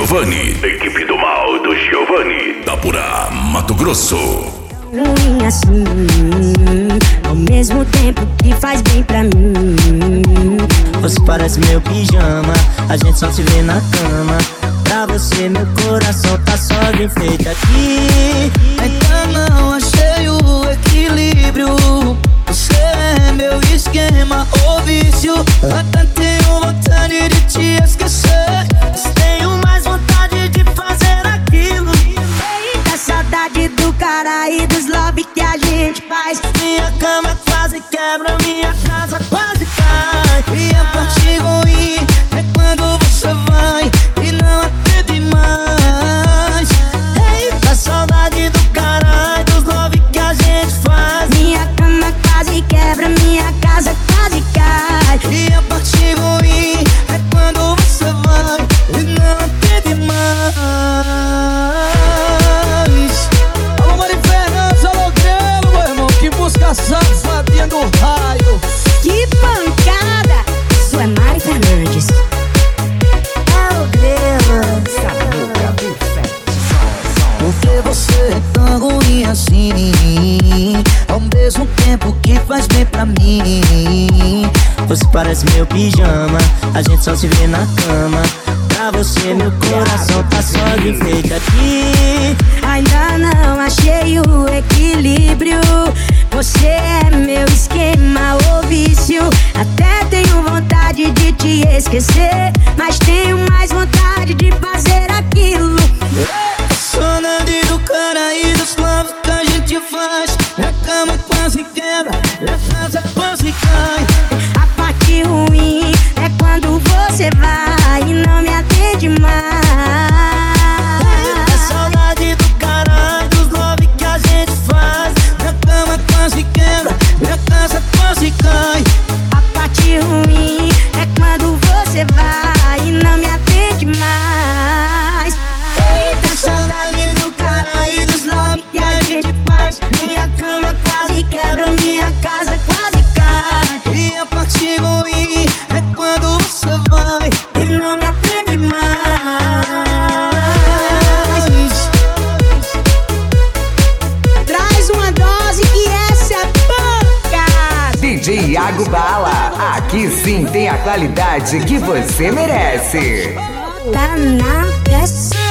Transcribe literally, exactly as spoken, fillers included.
Giovanni. Equipe do mal do Giovanni. Itapurá, Mato Grosso. Ruim assim, ao mesmo tempo que faz bem pra mim. Você parece meu pijama, a gente só se vê na cama. Pra você meu coração tá só de enfeite aqui. Ainda não achei o equilíbrio. Você é meu esquema ou vício. Até tenho vontade de te esquecer, mas tenho mais vontade de fazer aquilo. Eita, saudade do cara e dos love que a gente faz. Minha cama quase quebra, minha casa quase cai. E a parte ruim é quando você vai e não atende mais. Eita, saudade do cara e dos love que a gente faz. Minha cama quase quebra, minha casa quase cai. E a parte ruim é quando você vai e não atende mais. Alô, Mari Fernandes, alô, Grelo, meu irmão, que música safadinha do raio. Que pancada! Isso é Mari Fernandes. É o Grelo. Porque você é tão ruim assim, ao mesmo tempo que faz bem pra mim. Você parece meu pijama, a gente só se vê na cama. Pra você meu coração tá só de enfeite aqui. Ainda não achei o equilíbrio. Você é meu esquema ou vício. Até tenho vontade de te esquecer, mas tenho mais vontade de fazer aquilo. Saudade do cara e dos love que a gente faz. Minha cama quase quebra, minha casa quase cai. A parte ruim é quando você vai e não me atende mais. É saudade do cara e dos love que a gente faz. Minha cama quase quebra, minha casa quase cai. A parte ruim é quando você vai e não me atende mais. Eita, saudade do cara e dos love que a gente faz. Minha cama quase quebra, minha casa quase cai. E a parte ruim é quando você vai E não me atende mais. Traz uma dose que essa é pancada. D J Iago Bala, aqui sim tem a qualidade que você merece. Tá na pressão.